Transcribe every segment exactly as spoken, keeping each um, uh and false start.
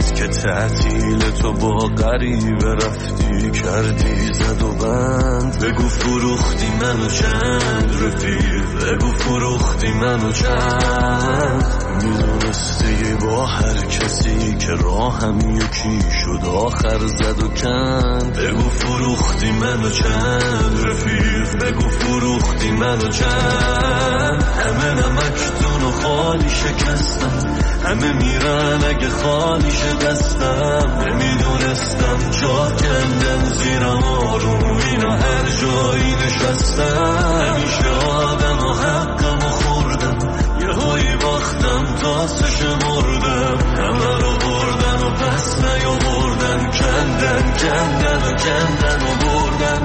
از که تعطیل تو با غریبه رفتی کردی زد و بند. بگو فروختی منو چند رفیق، بگو فروختی منو چند. میدونستی با هر کسی که راهم یکی شد آخر زد و کند. بگو فروختی منو چند رفیق، بگو فروختی منو چند. همه نمکتون و خالی شکستم، همه میرن اگه خالی دستم. نمیدونستم جا کندن زیرم آروم اینا هر جایی نشستم. همیشه آدم و حقم و خوردم، یه هایی باختم تا سش مردم. همه رو بردن و پس نیو بردن، کندن کندن و کندن و بردن.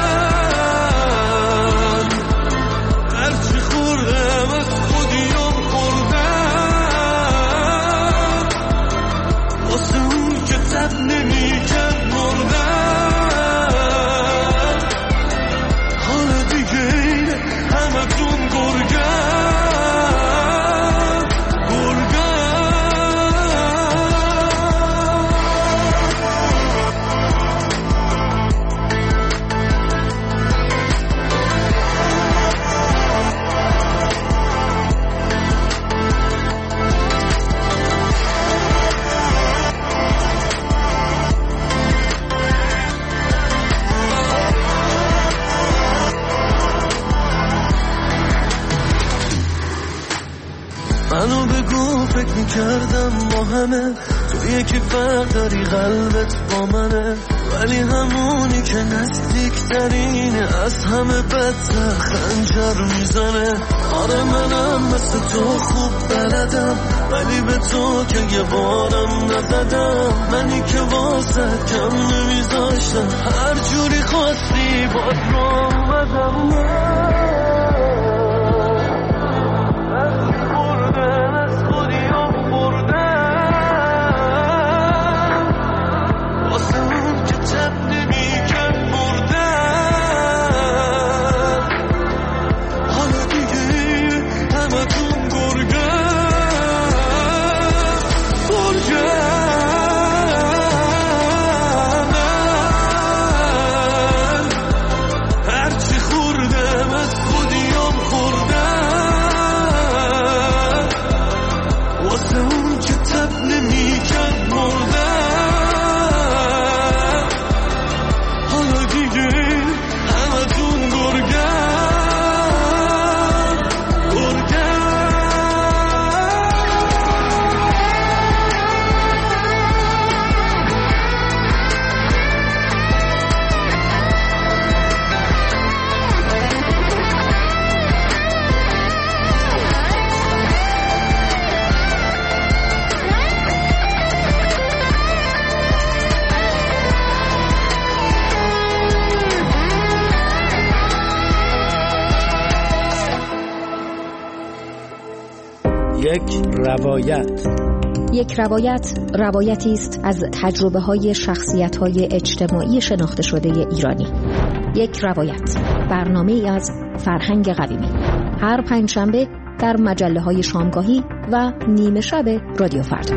من هرچی خوردم از خودیم خوردم، واسه اون که تب نمی کرد مردم. حالا دیگه اینه همه تون گرگم منو بگو فکر میکردم با همه تو یکی فرق داری قلبت با منه، ولی همونی که نزدیکترینه از همه بدتر خنجر میزنه. آره منم مثل تو خوب بلدم، ولی به تو که یه بارم نزدم. منی که واسه کم نمیذاشتم، هر جوری خواستی باد رو اومدم. یک روایت. یک روایت روایتی است از تجربه‌های شخصیت‌های اجتماعی شناخته شده ایرانی. یک روایت، برنامه‌ای از فرهنگ قویمی، هر پنجشنبه در مجله‌های شامگاهی و نیمه شب رادیو فردا.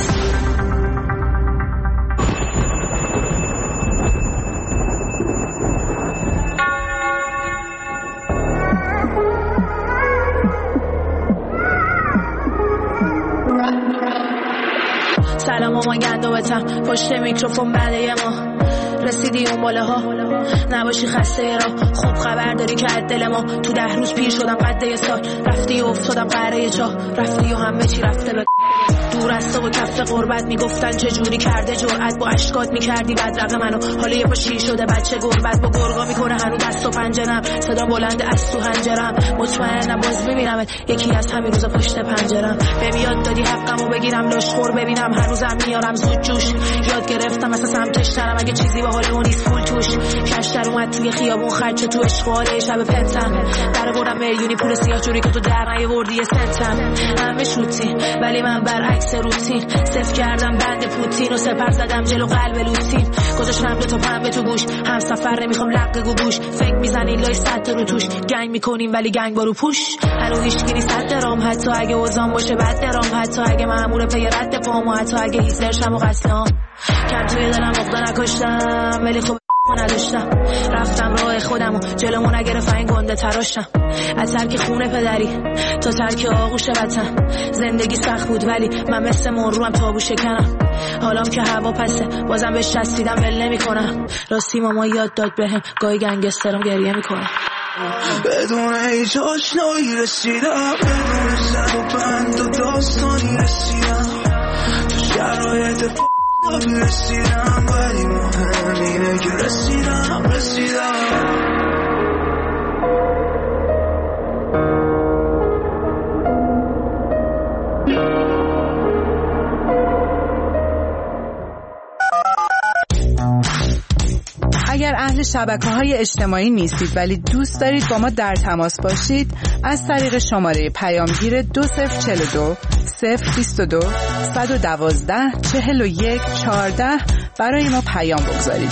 سلام مامان گندوبتم پشت میکروفون بعد یه ماه رسیدی اون باله ها، نباشی خسته را خوب خبر داری که از دل ما تو ده روز پیر شدم قد یه سال. رفتی و افتادم قره چاه، رفتی و همه چی رفته به دور از تو و کف قربت. میگفتن چه جوری کرده جرأت، با اشکات میکردی بدرقه منو. حالا یه پا شیر شده بچه گربت با گرگا میکنه هنو دست و پنجرم. صدا بلند از تو هنجرم، مطمئنم باز میبینمت یکی از همین روزا پشت پنجرم. به یاد دادی حقمو بگیرم لشخور ببینم، هنوزم میارم زود جوش. یاد گرفتم مثلا سمتش ترم اگه چیزی به حال اون نیست پول توش. کشتر اومد توی خیابون خرج تو اشغاله شب پنتم. در بردم میلیونی پول سیاه جوری که تو در نیاوردی سنتم. همه شوتی ولی من برعکس مثل روتین صف کردم بند پوتین و سپر زدم جلو قلب لوتین گذاشتم دو تا پنبه تو گوش هم سفر نمیخوام لقه گو گوش فکر میزنین لای صد رو توش گنگ میکنیم ولی گنگ بارو پوش هنو هیچ گیری صد درام حتی اگه وزان باشه بد درام حتی اگه مامور پی رد پام و حتی اگه هیتلر شم و قتلام کم توی دلم عقده نکشتم ولی خب نداشتم رفتم راه خودم و جلومو نگرفت این گنده تراشتم از ترک خونه پدری تا ترک آغوش وطن زندگی سخت بود ولی من مثل مروم تابو شکنم حالام که هوا پسه بازم بهش چسبیدم ول نمی‌کنم راستی ماما یاد داد بهم گاهی گنگسترم گریه میکنم بدون هیچ آشنایی رسیدم بدون صد و پند و داستانی رسیدم تو شرایط آبی رسیدم ولی مهم اینه که رسیدم رسیدم اگر اهل شبکه‌های اجتماعی نیستید ولی دوست دارید با ما در تماس باشید از طریق شماره پیامگیر دو صفر چهل و دو صفر بیست و دو صد و دوازده چهل و یک چهارده برای ما پیام بگذارید.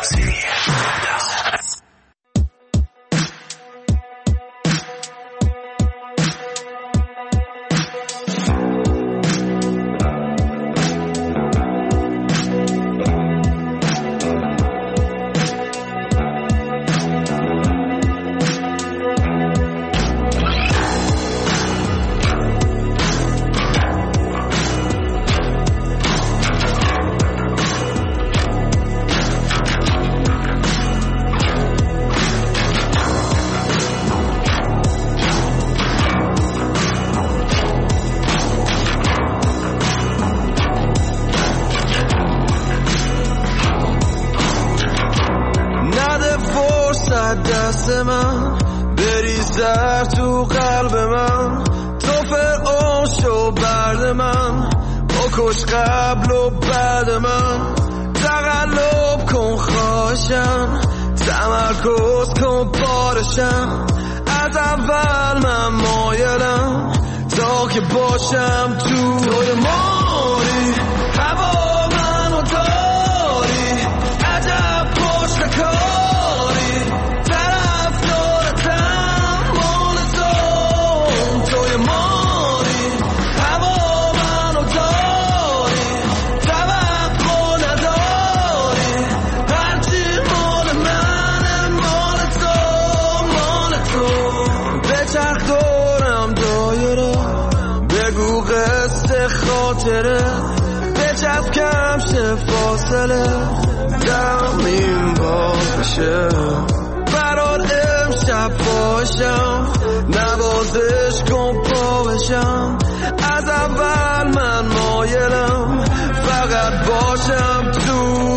دست من بریز در تو قلب من تو فرعون شو برد من بکش قبل و بعد من تقلب کن خواهشم تمرکز کن بارشم از اول من مایلم تا که باشم تو توی ماری هوا منو داری عجب پشت کاری طرف دارتم مال تو توی ماری هوا منو داری توقع نداری هرچی مال منه مال تو مال تو به چرخ دارم دایره بگو قصه خاطره بچسب کم شه فاصله دم این باز بشه برات امشب باشم نوازش کن پا بشم از اول من مایلم فقط باشم تو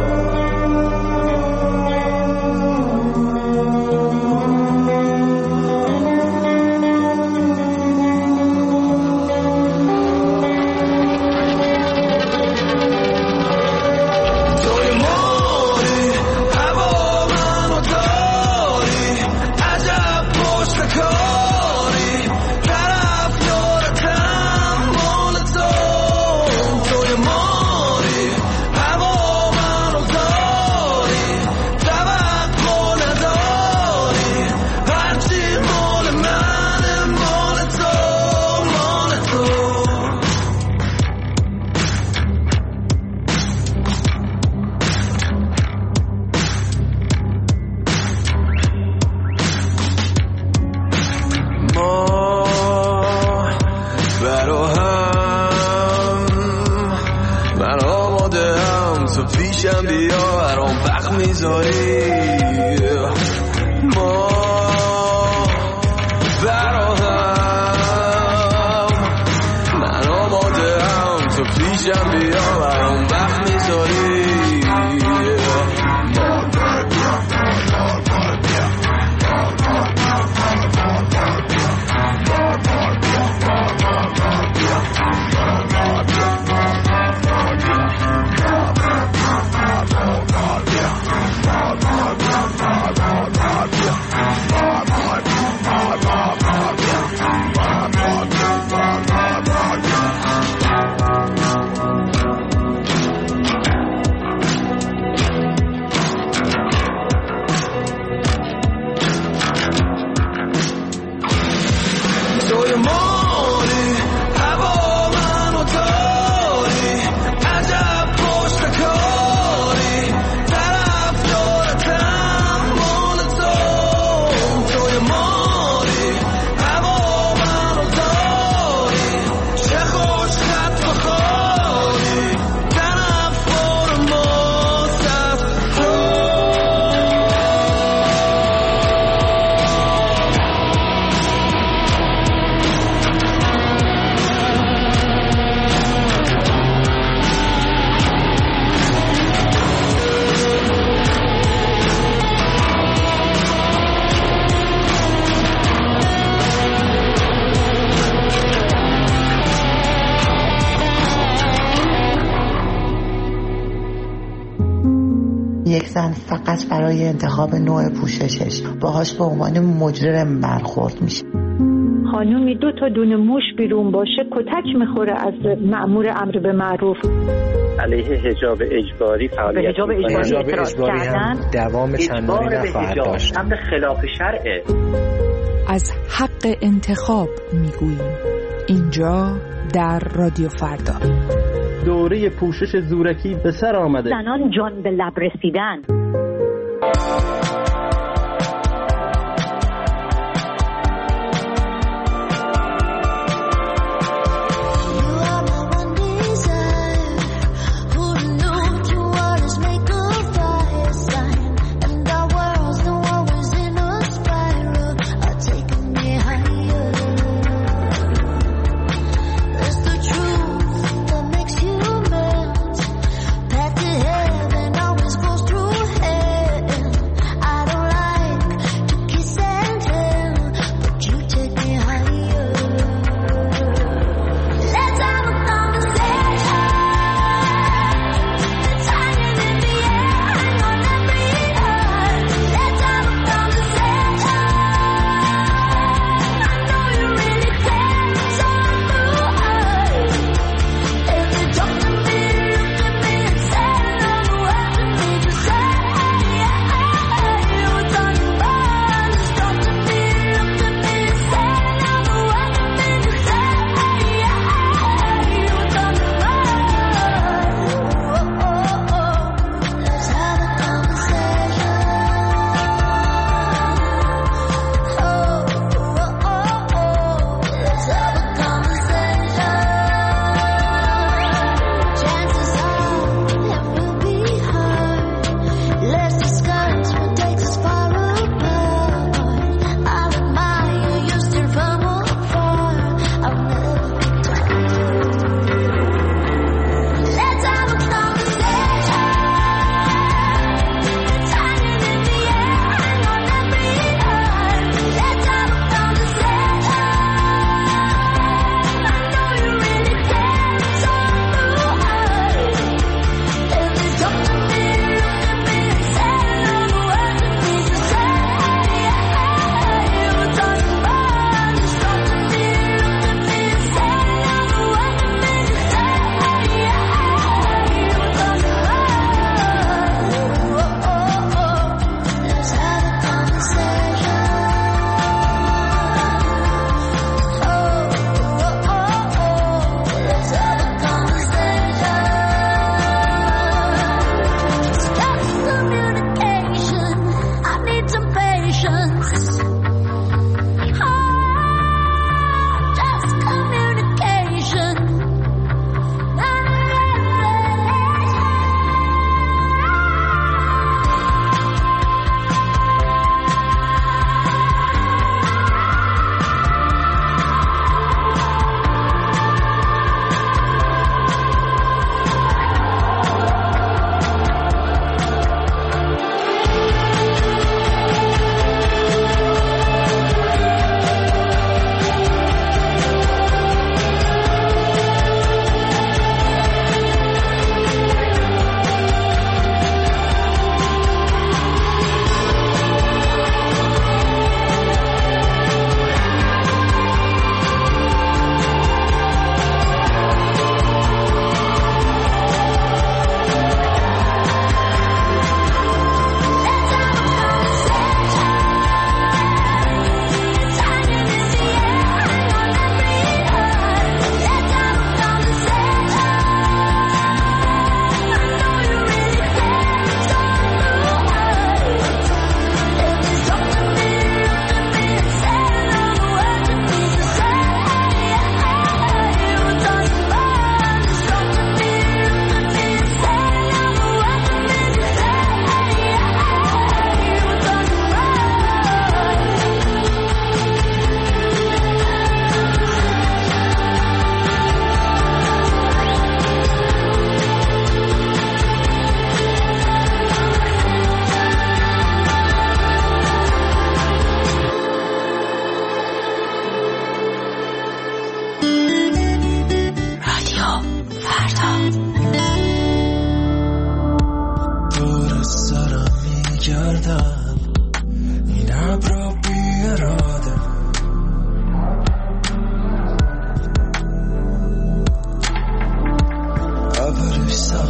پیشم بیا برام وقت میذاری ما براهم من آماده هم تو پیشم بیا برام وقت میذاری یک زن فقط برای انتخاب نوع پوششش باهاش به عنوان مجرم برخورد میشه. خانومی دو تا دونه موش بیرون باشه کتک میخوره از مأمور امر به معروف. علیه حجاب اجباری فعالیت به حجاب اجباری اعتراض کردن، دوام چندانی نخواهد داشت. امر خلاف شرعه. از حق انتخاب میگوییم اینجا در رادیو فردا. دوره پوشش زورکی به سر آمده. زنان جان به لب رسیدن. Through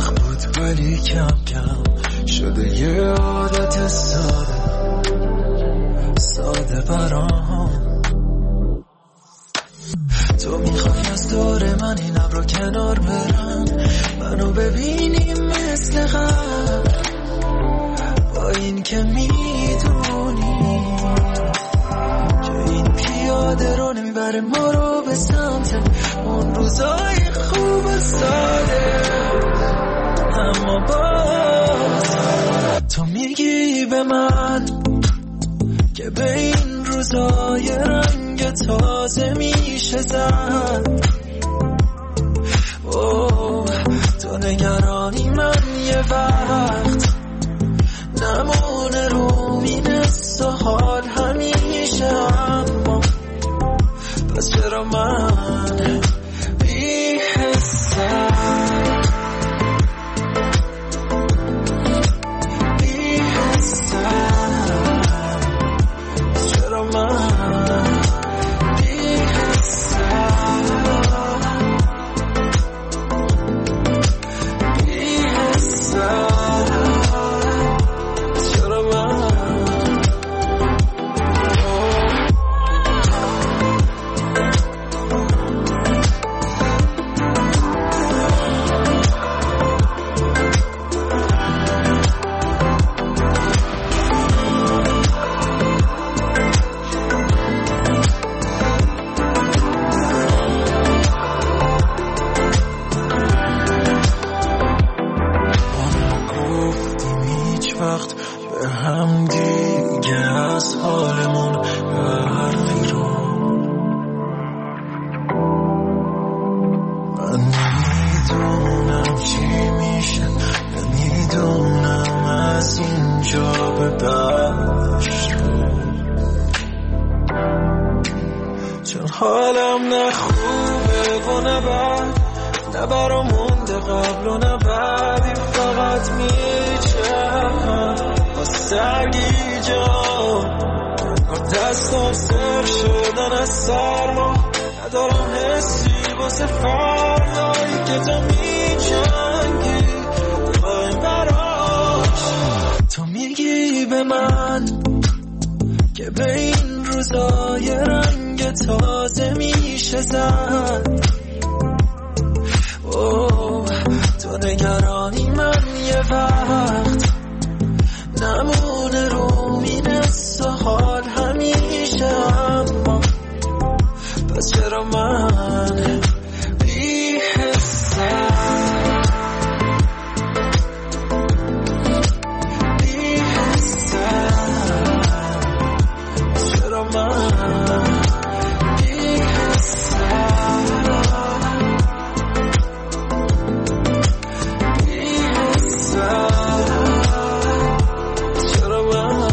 وقت بود ولی کم کم شده یه عادت ساده ساده برام. تو میخوای از دور من این ابرو کنار برم، منو ببینی مثل قبل، با این که میدونی که این پیاده رو نمیبره ما رو به سمت اون روزای خوب ساده. اما باز تو میگی به من که به این روزای رنگ تازه میشه زد. اوه تو نگرانی من یه وقت نمونه رو مینست و حال همیشه، اما پس چرا من بی حسم بی حسم چرا من بی حسم بی حسم حالم نه خوبه و نه بد، نه برا مونده قبل و نه بعدی، فقط میچرخم با سرگی جان، دستم سر شدن از سرما، ندارم حسی واسه فردایی که تو میجنگی با این براش. تو میگی به من که به این روزای رنگ تازه میشه زد. اوه تو نگرانی من یه وقت نمونه رو مینست و حال همیشه، اما پس چرا من بی حسم بی حسم چرا من بی حسم بی حسم چرا من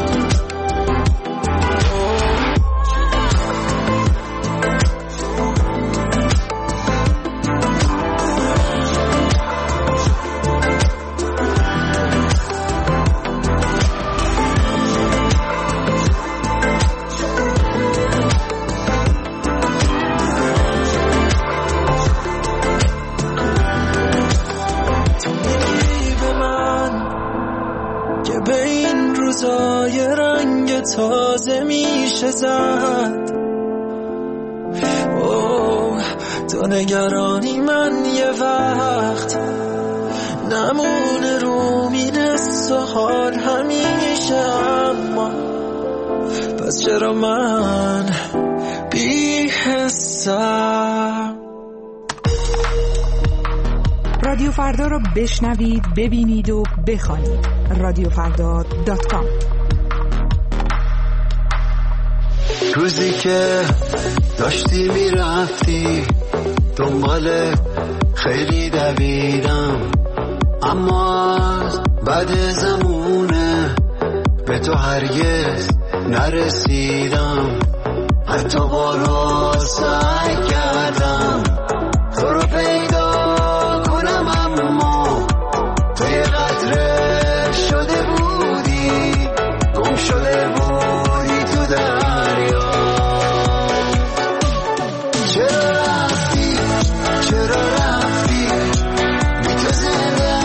روزای رنگ تازه میشه زد. اوه تو نگرانی من یه وقت نمونه رو مینست و حال همیشه، اما پس چرا من بی حسم. رادیو فردا را بشنوید، ببینید و بخوانید. رادیو فردا دات کام. روزی که داشتی میرفتی دنبال خیلی دویدم، اما از بعد زمونه به تو هرگز نرسیدم. حتی بارها سعی کردم تو رو پیدا کنم، اما تو یه قطره شده بودی، گم شده بودی تو دریا. چرا رفتی چرا رفتی بی تو زنده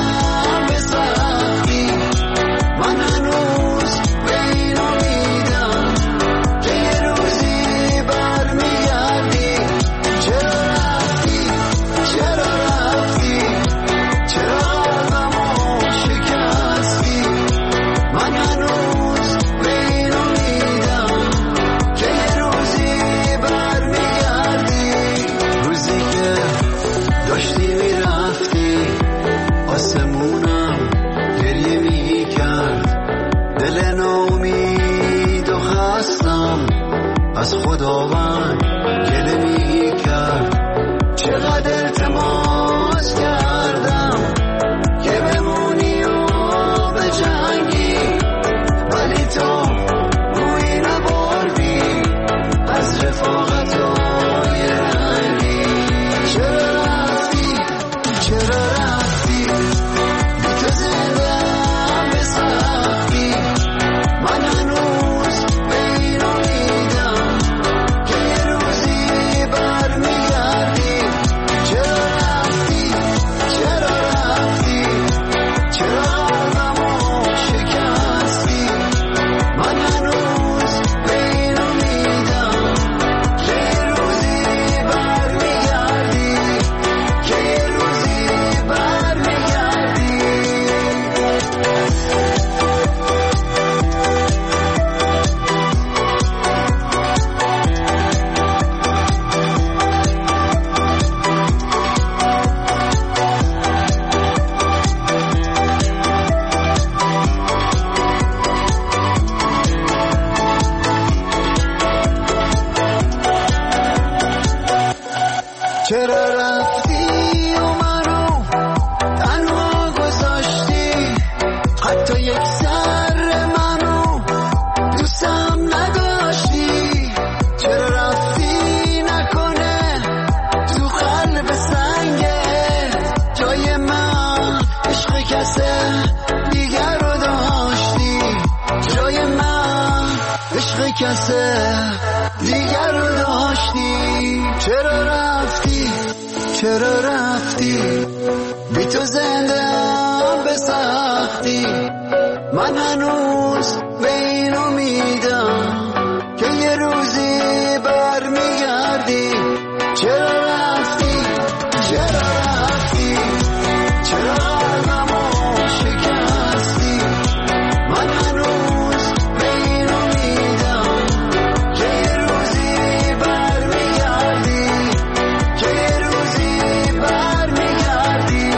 کسه دیگر رو داشتی جای من، عشق کسه دیگر رو داشتی. چرا رفتی چرا رفتی بی تو زنده هم به سختی، من هنوز به این امیدم که یه روزی برمیگردی. چرا رفتی چرا رفتی چرا قلبمو شکستی، من هنوز به این امیدم که یه روزی برمیگردی که یه روزی برمیگردی.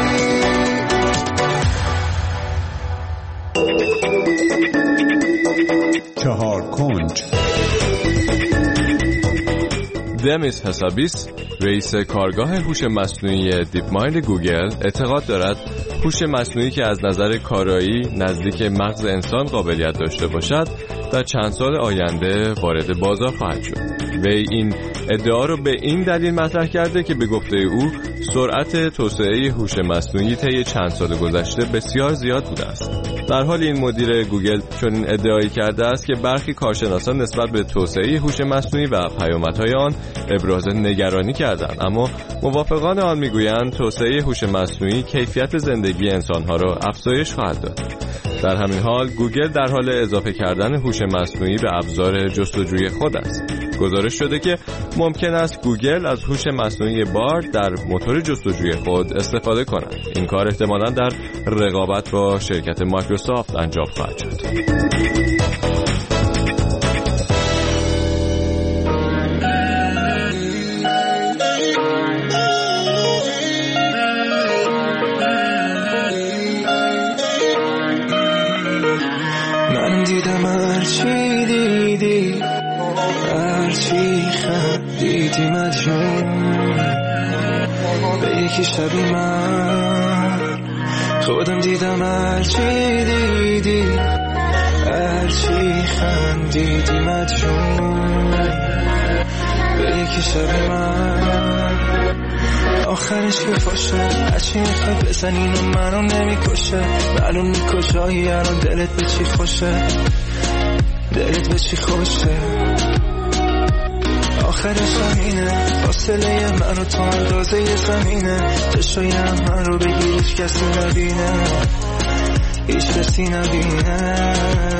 چهار کنج. دمیس حسابیس، رئیس کارگاه هوش مصنوعی دیپ مایند گوگل، اعتقاد دارد هوش مصنوعی که از نظر کارایی نزدیک مغز انسان قابلیت داشته باشد در چند سال آینده وارد بازار خواهد شد. وی این ادعا را به این دلیل مطرح کرده که به گفته او سرعت توسعه هوش مصنوعی طی چند سال گذشته بسیار زیاد بوده است. در حال این مدیر گوگل چنین ادعایی کرده است که برخی کارشناسان نسبت به توسعه هوش مصنوعی و پیامدهای آن ابراز نگرانی کردند، اما موافقان آن میگویند توسعه هوش مصنوعی کیفیت زندگی انسانها را افزایش خواهد داد. در همین حال گوگل در حال اضافه کردن هوش مصنوعی به ابزار جستجوی خود است. گزارش شده که ممکن است گوگل از هوش مصنوعی بارد در موتور جستجوی خود استفاده کند. این کار احتمالاً در رقابت با شرکت مایکروسافت انجام خواهد شد. من دیدم هرچی دیدی هرچی خندیدی مدیون به یکی شبی من خودم دیدم هرچی دیدی هرچی خندیدی مدیون به یکی شبی من آخرش که فاشه هرچی میخوای بزن اینو منو نمیکشه معلوم میکشایی الان دلت به چی خوشه دلت به چی خوشه آخرش همینه فاصله من و تو اندازه زمینه چشایم من رو بگیر هیچ کسی نبینه هیچ کسی نبینه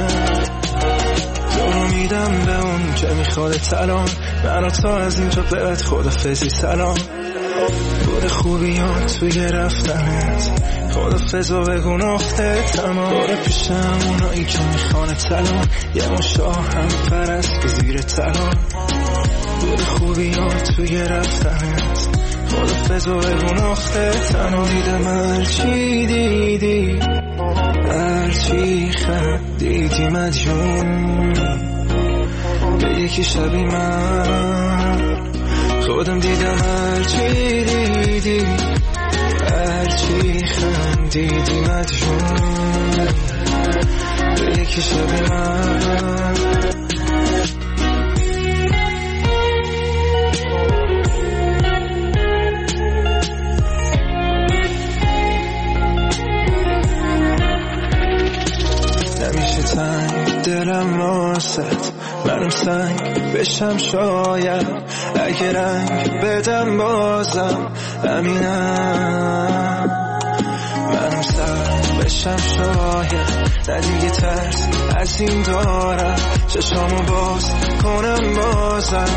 دورو میدم به اون که میخواد سلام من و تو از اینجا بعد خدافظی سلام دور خوبیان توی رفتنت خدافظ و بگو نقطه تمام دور پیشم اونایی که میخوانه سلام یه مشاه هم پرست که زیر تلام دور خوبیان توی رفتنت خدافظ و بگو نقطه تمام دیدم هرچی دیدی هرچی خندیدی مدیون به یکی شبی من خودم دیدم هرچی دیدی هرچی خندیدی مدیون به یکی شبی من نمیشه تنگ دلم واسط منم سنگ بشم شاید اگه رنگ بدم بازم همینم منم سنگ بشم شاید نه دیگه ترس از این دارم چشامو باز کنم بازم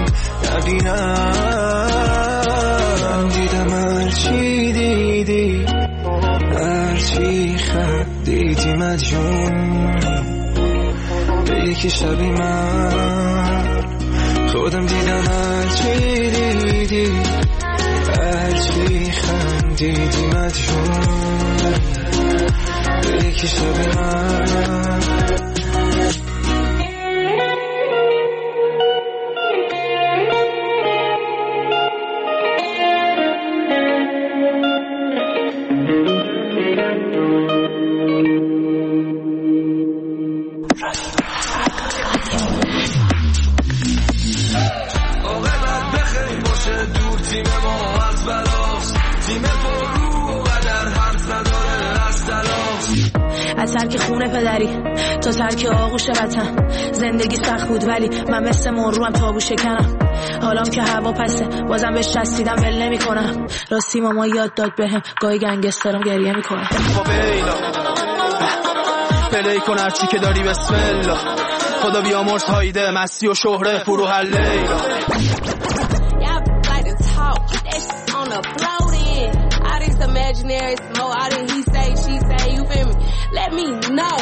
نبینم دیدم هرچی دیدی هرچی خندیدی مدیون به یکی شبی من خودم دیدم هرچی دیدی هرچی خندیدی مدیون به یکی شبی من تیم پر رو و در حرف نداره از تلاش از ترک خونه پدری تا ترک آغوش وطن، زندگی سخت بود ولی من مثل مروم تابو شکنم. حالام که هوا پسه بازم بهش چسبیدم ول نمی کنم. راستی ماما یاد داد بهم گاهی گنگسترم گریه میکنه. پلی کن هرچی که داری بسم الله، خدا بیامرز هایده مستی و شهره فرو حله. Imaginary smoke, all that he say, she say, you feel me? Let me know.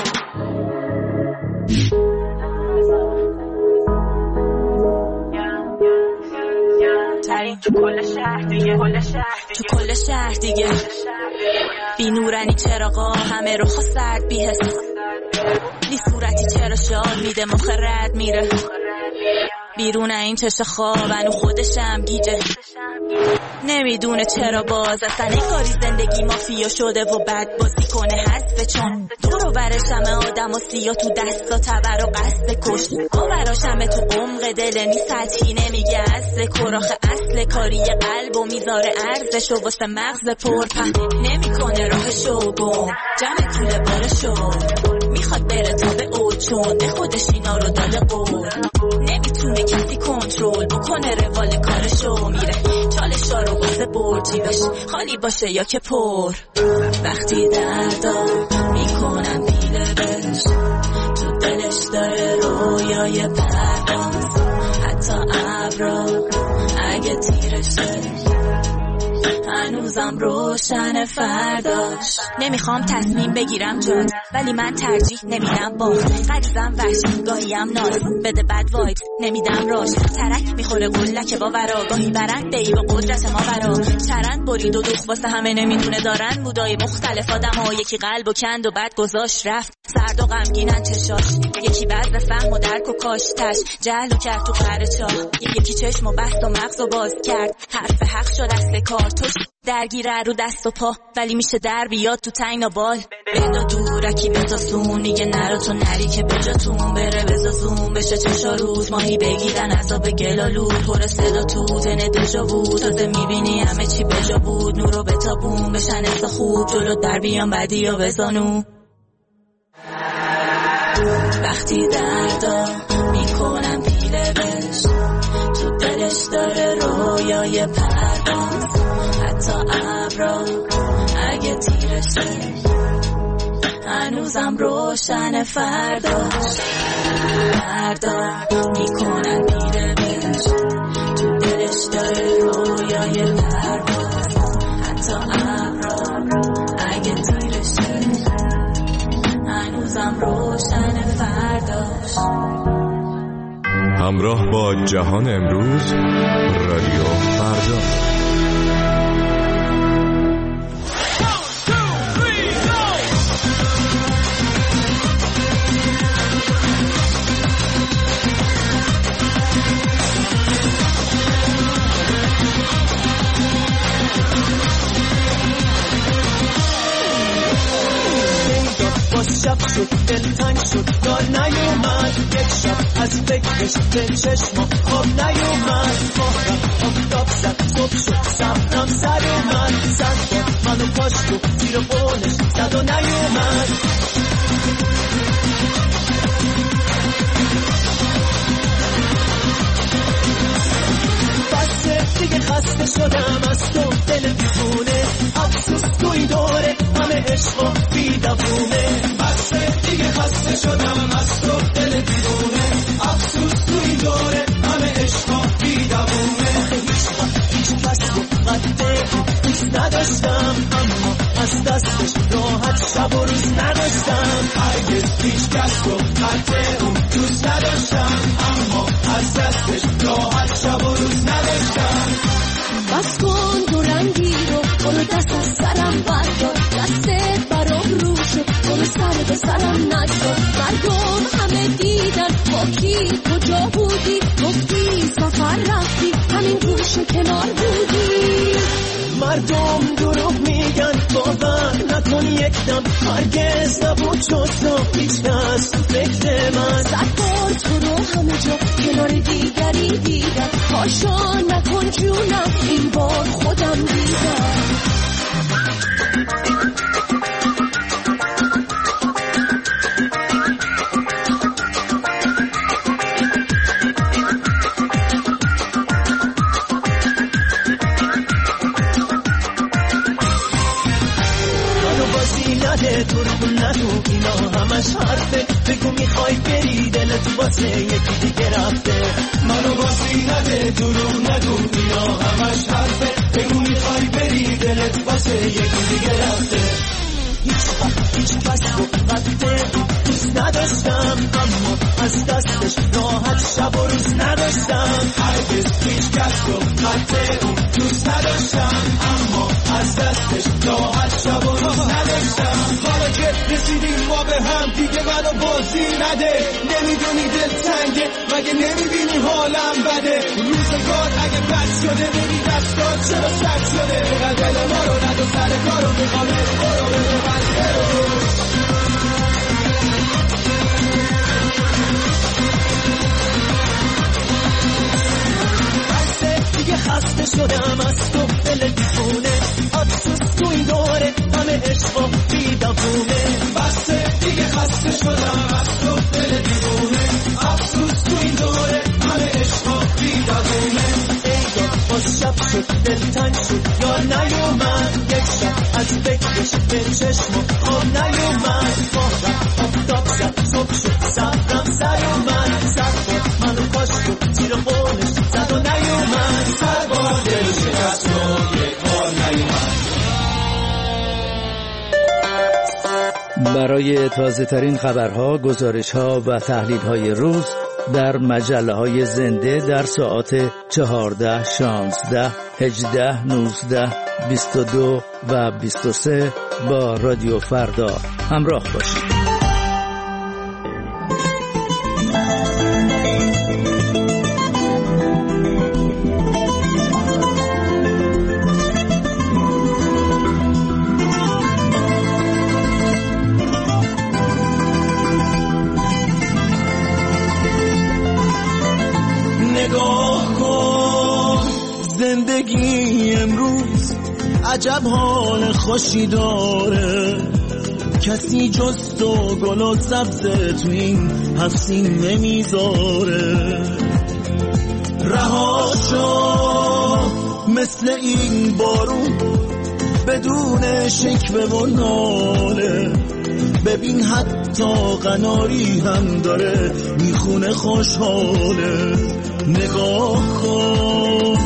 تو کل شهر دیگه تو کل شهر دیگه بی نورانی چراغا همه رو خواستد بی حس بی صورتی چرا شاد میده مخ رد میره بیرون این چشم خواب انو خودشم گیجه نمیدونه چرا باز اصلا انگاری زندگی مافیا شده و بد بازی کنه حذف چون دورو برش همه آدم و سیا تو دستا تبر و قصد کشت باوراش همه تو عمق دل نی سطحی نمیگه از کراخ اصل کاری قلب و میذاره ارزش و واسه مغز پر پهن نمیکنه راهشو گم جمع طول بارشو میخواد بره تا به اوچون به خودش اینا رو داده قول نمیتونه کسی کنترل بکنه روال کارشو میره چالشا رو واسه برجیبش خالی باشه یا که پر وقتی دردا میکنم پیله بش تو دلش داره رویای پرواز حتی ابرا اگه تیرشه هنوزم روشن فرداش نمیخوام تصمیم بگیرم جات ولی من ترجیح نمیدم باخت قریزم وحشی گاهیم ناز بده بد وایبز نمیدم راش ترک میخوره قلک باورا گاهی برند بی با قدرت ما برا چرند برید و دوخ واسه همه نمیدونه دارن بودای مختلف آدم ها یکی قلب و کند و بعد گذاشت رفت سرد و غمگینن چشاش یکی بعد فهم و درک و کاشتش جهلو کرد تو قهر چاه یکی چشم و بست و مغز و باز کرد حرف حق شد اصل کار توش درگیره رو دست و پا ولی میشه در بیاد تو تین و بال بندا دورکی بتا سون دیگه نرو تو نری که بجاتون بره بزا زوم بشه چشا روز ماهی بگیرن عذاب گلالود پر صدا تو تنه دجا بود تازه میبینی همه چی بجا بود نورو بتابون بشن ازا خوب جلو در بیان بدی یا بزانو وقتی دردا میکنم پیله بش تو دلش داره رویای پرواز حتی ابرا اگه تیرشه هنوزم روشن فرداش فردا میکنن پیله بش تو دلش داره رویای پرواز حتی ابرا اگه تیرشه هنوزم روشن فرداش همراه با جهان امروز رادیو فردا شب شد دلتنگ شد دار نیومد یک شب از فکرش به چشما خواب نیومد ماهرم آفتاب زد صبح شد صبرم سر اومد زد داد منو پاشت و زیر قولش زد و نیومد بسه دیگه خسته شدم از تو دل بیخونه افسوس توی دوره همه عشق و بیدبونه بسه دیگه خسته شدم از تو دل بیخونه افسوس توی دوره همه عشق و بیدبونه هیچ وقت هیچ کس رو قده دوست نداشتم اما از دستش راحت شب و روز نداشتم هرگز هیچ کس رو قده اون دوست نداشتم اما از دستش راحت شب و روز نداشتم بس کن دو رنگی رو برو دست از سرم بردار دستت برام رو شد برو سر به سرم نگذار مردم همه دیدن با کی کجا بودی گفتی سفر رفتی همین گوشه کنار بودی مردم دروغ میگن باور نکن یک دم هرگز نبود شد تو هیچ کس فکر من صد بار تو رو همه جا کنار دیگری دیدم پاشا نکن جونم این بار خودم دیدم نگو اینا همش حرفه، بگو میخوای بری دلت واسه یکی دیگه رفته. منو باسی نده دروغ نگو اینا همش حرفه، بگو میخوای بری دلت واسه یکی دیگه رفته. هیچ وقت هیچ بس و قدره دوست نداشتم، اما از دستش راحت شب و روز نداشتم. هرگز هیچ کس رو قدره اون دوست نداشتم، اما از دستش راحت شب و روز نداشتم. حالا که رسیدیم ما به هم دیگه منو بازی نده، نمیدونی دل تنگه مگه نمیبینی حالم بده. روزگار اگه بد شده ببین دستات چرا سرد شده، بقدر دل ما رو ندو سر کارو میخوام برو برو بنده رو. بسته دیگه خسته شدم از تو دل دیوونه، افسوس تو این دوره همه عشق و بیدبونه. بسته دیگه خسته شدم از تو دل دیوونه، افسوس تو این دوره همه عشق و بیدبونه. ایدا با شب شد دل تنگ شد یا نیومد، یک شب از فکرش به چشم و خواب نیومد. ماه آفتاب شد صبح شد سبرم سر اومد، سر با منو کاشت و زیر قولش زد و نیومد. سر با دل شکست و یک بار نیومد. برای تازه ترین خبرها، گزارش ها و تحلیل های روز در مجله های زنده در ساعات چهارده، شانزده، هجده، نوزده، بیست و دو و بیست و سه با رادیو فردا همراه باشید. زندگی امروز عجب حال خوشی داره، کسی جز تو گل و سبز تو این هفسین نمیذاره. رها شو مثل این بارون بدون شکوه و ناله، ببین حتی قناری هم داره میخونه خوشحاله. نگاه کن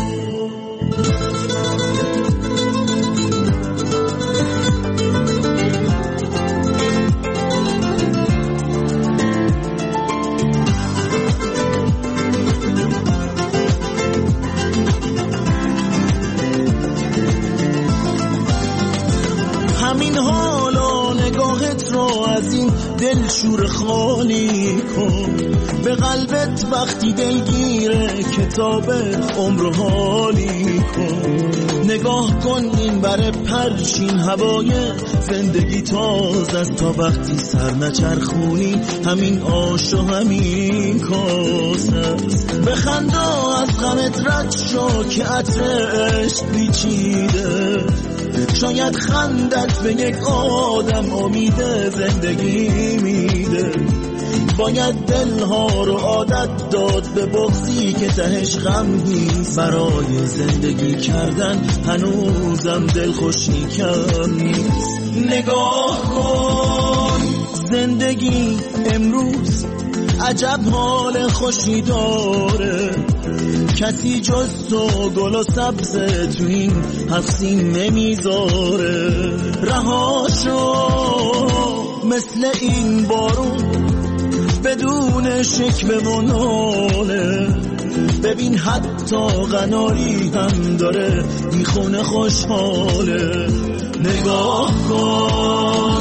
همین حالا نگاهت رو از این دل شور خالی کن، به قلبت وقتی دلگیره کتاب عمر حالی کن. نگاه کن این بره پرشین هوای زندگی تازه است، تا وقتی سر نچرخونی همین آش و همین کاسه است. بخندا از غمت رد شو که عطر عشق پیچیده، شاید خندت به یک آدم امید زندگی میده. باید دلها رو عادت داد به بغضی که تهش غم نیست، برای زندگی کردن هنوزم دل خوشی کم نیست. نگاه کن زندگی امروز عجب حال خوشی داره، کسی جز تو گل و سبز تو این هفسین نمیذاره. رها شو مثل این بارون بدون شکوه و ناله، ببین حتی قناری هم داره میخونه خوشحاله. نگاه کن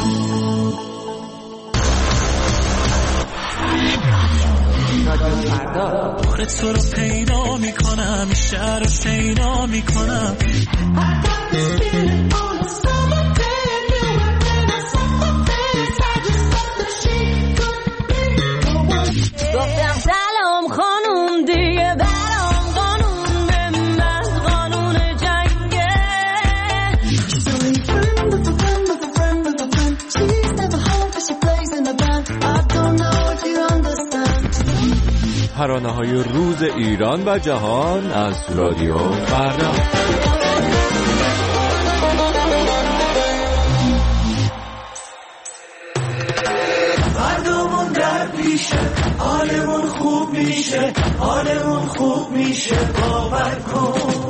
بار تو رو پیدا میکنم، این شهر رو شیدا میکنم. گفتم سلام خانوم دیگه برام قانون به من قانون جنگه. ترانه های روز ایران و جهان از رادیو فردا. میشه حالمون خوب میشه حالمون خوب میشه باور کن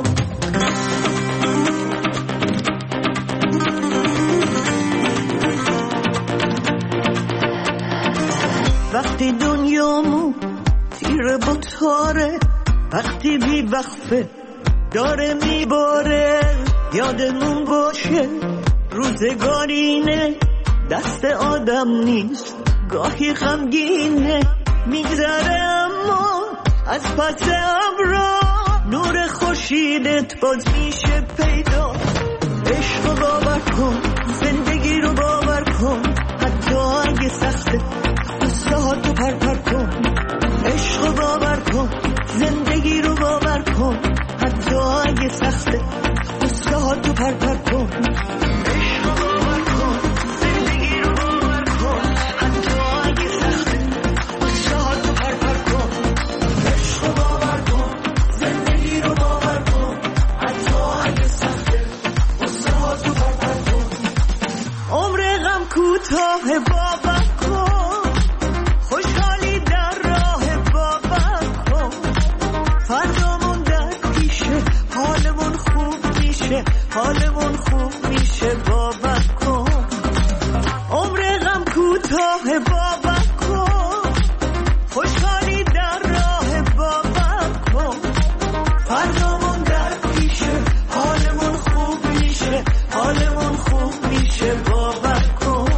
وقتی دنیامون تیره با تاره وقتی بی وقفه داره میباره یادمون باشه روزگارینه دست آدم نیست گاهی غمگینه میگذره اما از پس ابرا نور خورشیدت باز میشه پیدا عشق رو باور کن زندگی رو باور کن حتی اگه سخته قصه ها تو پر پر کن عشق رو باور کن زندگی رو باور کن حتی اگه سخته قصه ها تو پر پر کن عشق رو باور کن زندگی رو باور کن حتی اگه سخته قصه ها تو پر پر کن عشق رو باور کن زندگی رو باور کن حتی اگه سخته قصه ها تو پر پر کن عمر غم کوتاه باور کن خوشحالی در راه باور کن فردامون در پیشه حالمون خوب میشه حالمون خوب میشه باور کن عمر غم کوتاه باور کن خوشحالی در راه باور کن فردامون در پیشه حالمون خوب میشه حالمون خوب میشه باور کن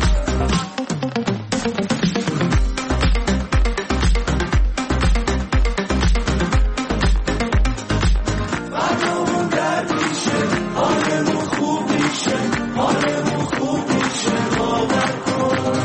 فردامون در پیشه حالمون خوب میشه حالمون خوب میشه باور کن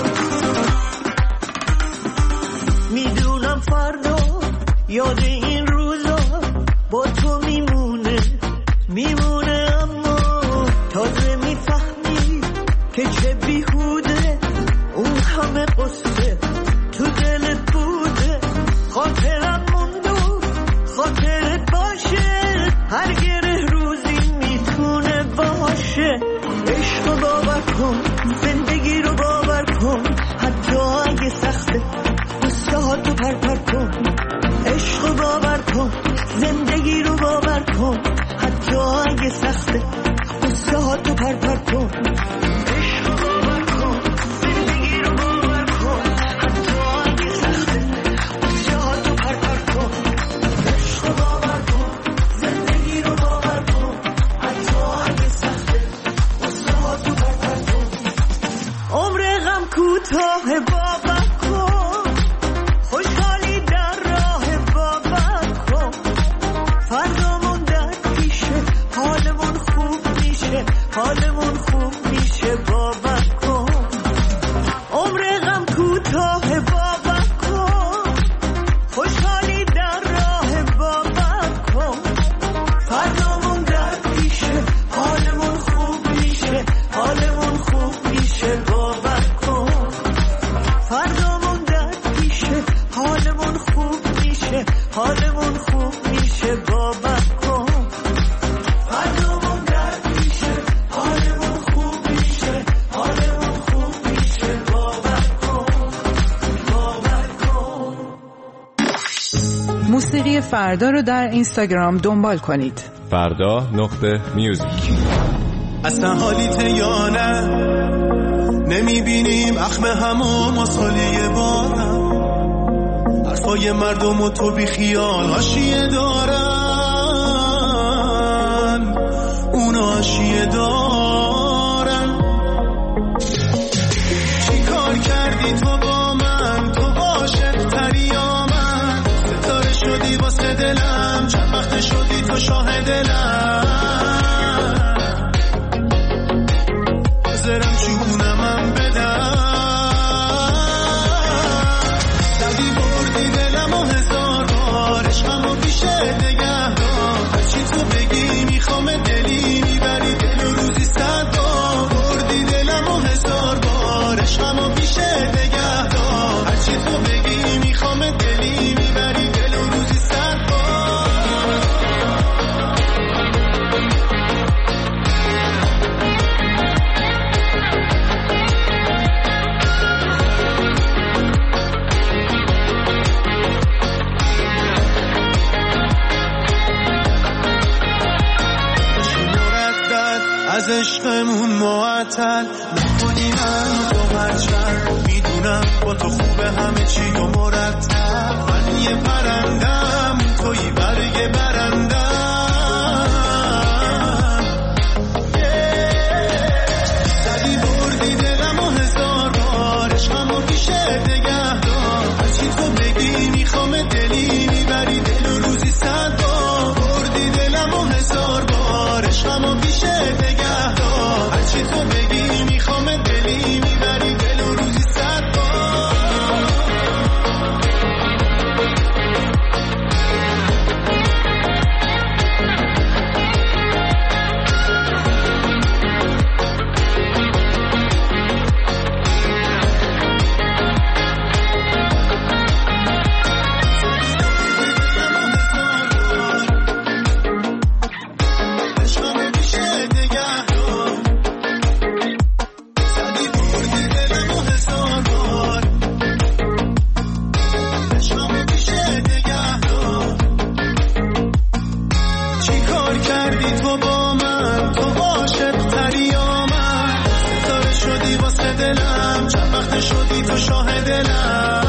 میدونم فردا یاد این روزا با تو میمونه میمونه اما تازه میفهمی که چه بیهوده اون همه قصه تو دلت بوده خاطرم موندو خاطرت باشه هر گره روزی میتونه باشه عشق رو باور کن زندگی رو باور کن حتی اگه سخته قصه ها تو پر پر کن عشق رو باور کن زندگی رو باور کن حتی اگه سخته قصه ها تو پر پر کن عشق رو باور کن زندگی رو باور کن حتی اگه سخته قصه ها تو پر پر کن عشق رو باور کن زندگی رو باور کن حتی اگه سخته قصه ها تو پر پر کن عمر غم کوتاه باور کن خوشحالی در راه باور کن فردامون در پیشه حالمون خوب میشه حالمون خوب میشه باور کن عمر غم کوتاه باور کن خوشحالی در راه باور کن فردامون در پیشه حالمون خوب میشه حالمون خوب میشه باور کن فردامون در پیشه حالمون خوب میشه حالمون خوب میشه باور کن فردامون در پیشه حالمون خوب میشه حالمون خوب میشه باور کن باور کن موسیقی فردا رو در اینستاگرام دنبال کنید فردا نقطه میوزیک اصلا حالیت یا نه نمیبینیم اخم همون مسئولی بارم حرفای مردم و تو بی خیال حاشیه دارن اونا حاشیه دارن چی کار کردی تو با من تو عاشق تری یا من ستاره شدی واسه دلم چند وقت شدی تو شاه دلم بذارم چونمم بدم زدی بردی دلم و هزار بار عشقم و پیشه نگه دار هرچی تو بگی میخوام دلی میبری دل و روزی صد بار بردی دلم و هزار بار عشقم و پیشه نگه دار هرچی تو بگی میخوام دلی میبری دل و روزی صد بار با تو خوبه همه چی تو مرتب، من یه پرندم توی برگ برندم. زدی بردی دلم و هزار بار عشقمو پیشه نگه دار، هرچی تو بگی میخوام دلی میبری دل و روزی صد بار. بردی دلم و هزار بار عشقمو پیشه نگه دار، هرچی تو بگی میخوام دلی میبری دل و روزی صد بار. شدی تو شاه دلم،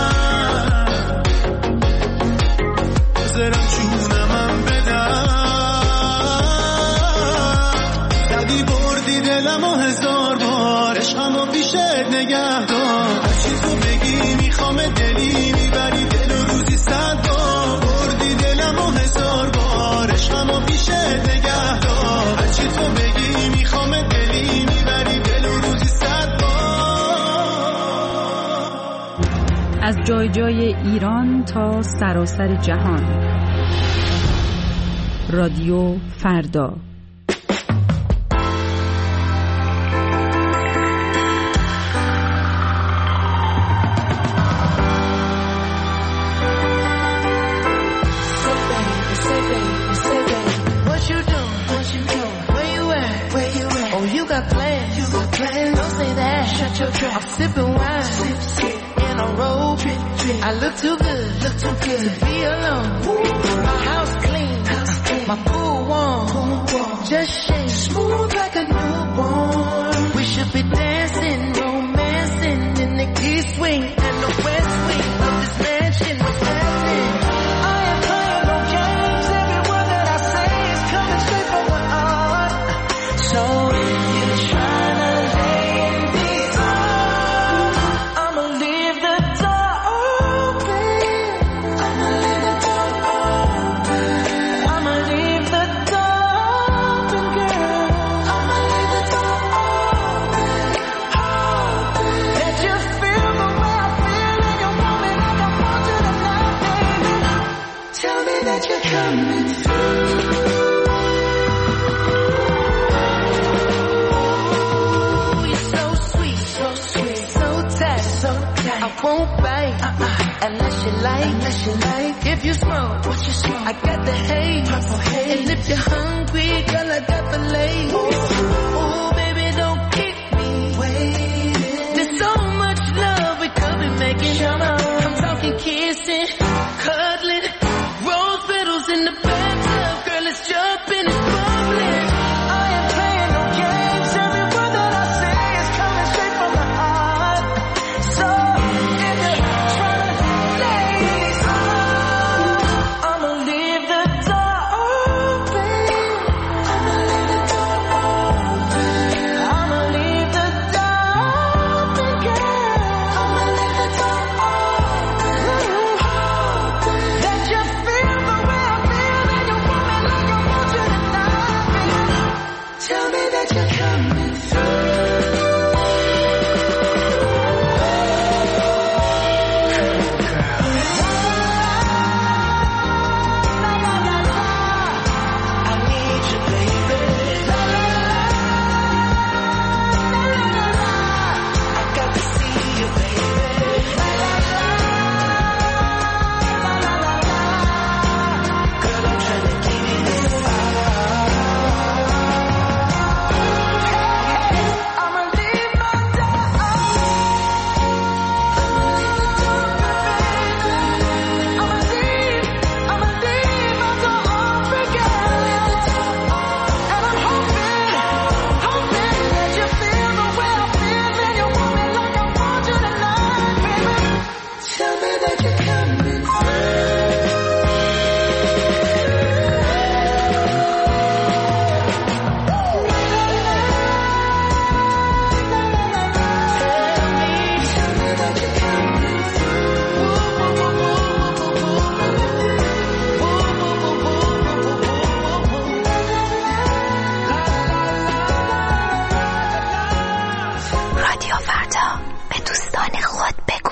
بذارم جونمم بدم. زدی بردی دلم و هزار بار عشقمو پیشت نگه دار، هرچی تو بگی میخوام دلی میبری دل و روزی صد بار. بردی دلم و هزار بار عشقمو پیشت نگه دار، هرچی تو بگی میخوام دلی میبری دل و روزی صد بار. از جای جای ایران تا سراسر جهان، رادیو فردا. I'm sipping wine sip, sip, in a robe. Trip, trip. I look too good, look too good to be alone. Ooh. My house clean, house clean. My pool warm, pool warm. Just shake smooth like a newborn. We should be dancing, romancing in the east wing and the west wing of this mansion. What's happening? I am playing no games. Every word that I say is coming straight from my heart. So if you're trying to lay in these arms, I'ma leave the door open. I'ma leave the door open. I'ma leave the door open, girl. I'ma leave the door open, open. Let you feel the way I feel and you want me like I want you tonight, baby. Tell me that you're coming through. I won't bite uh-uh. unless you like, unless you like. If you smoke, what you smoke? I got the haze, purple haze. And if you're hungry, girl, I got the lace. Ooh, baby, don't keep me waiting. There's so much love we could be making. I'm talking kissing, cuddling, rose petals in the bathtub. Girl, it's jumping, it's bubbling. I am playing no games. Every word that I say is coming straight from my heart. So open.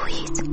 بگویید.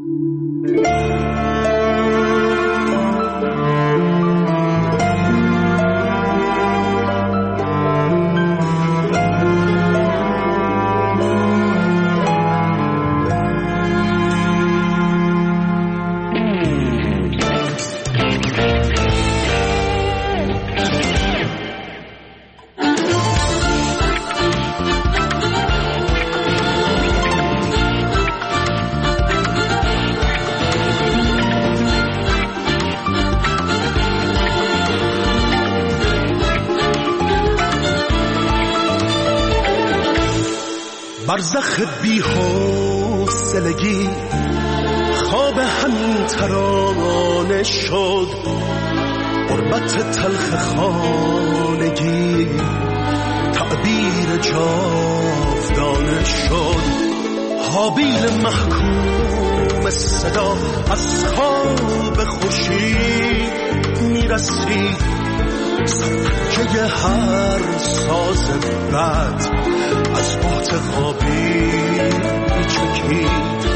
برزخ بی حوصلگی خواب همین ترانه شد، غربت تلخ خانگی تعبیر جاودانه شد. حابیل محکوم صدا از خواب خوشی میرسید، سکه هر ساز بد از بحت خوابی میچکید.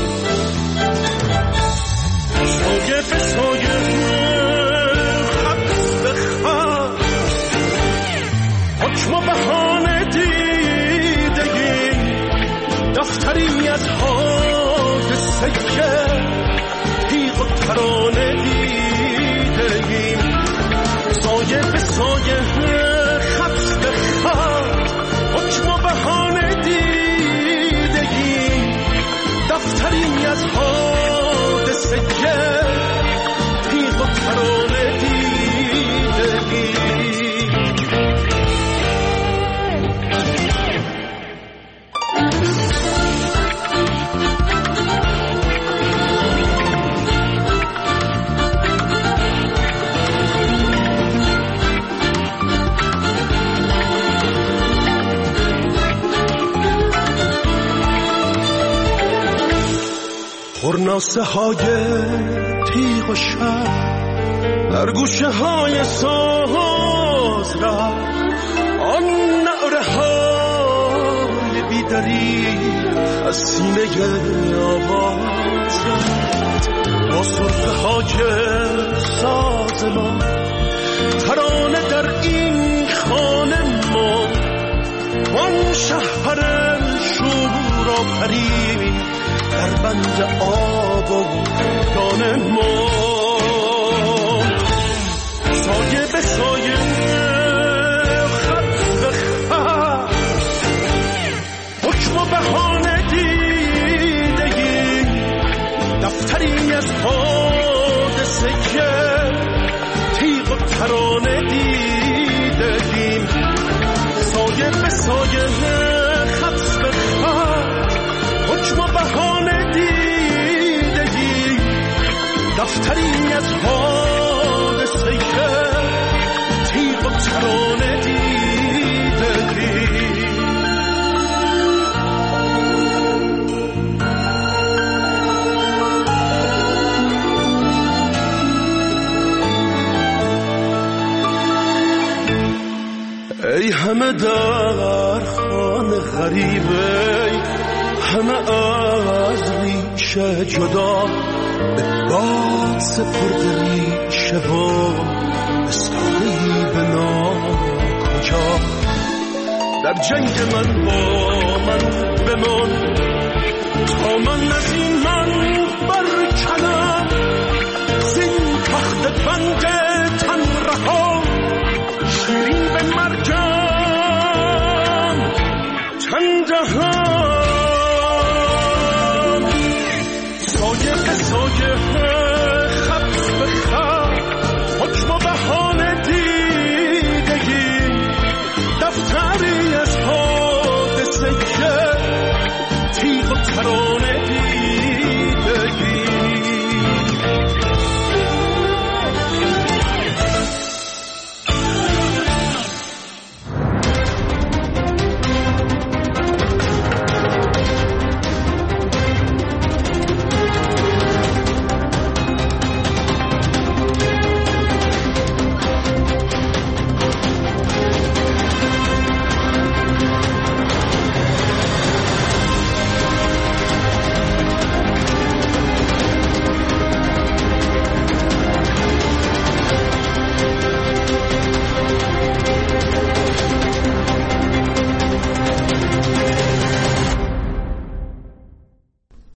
سایه به سایه خط به خط حکم و بهانه دیدگی، دفتری از حادثه تیغ و ترانه دیدگی. سایه به سایه خط به خط حکم و بهانه دیدگی، دفتری از حادثه تیغ و ترانه دیدگی. پرناسه های تیغ و شب در گوشه های ساز را، آن نعره های بیدری از سینه آواز رفت. با صرفه های ساز ما ترانه در این خانه ما، وان شهپر شور آفرین در بند آب و دانه ما. سایه به سایه خط به خط حکم و بهانه دیدگی، دفتری از حادثه تیغ و ترانه دیدگی. سایه به سایه خط به خط حکم و بهانه دیدگی، دفتری از حادثه تیغ و ترانه دیدگی. ای همه در خانه غریبه، همه از ریشه جدا، به باد سپرده ریشه و استادهی به ناکجا. در جنگ من با من بمان تا من از این من برکنم، زین تخت بند تن رها شیرین به مرگم تن دهم. سایه به سایه خط به خط حکم و بهانه دیدگی، دفتری از حادثه تیغ و ترانه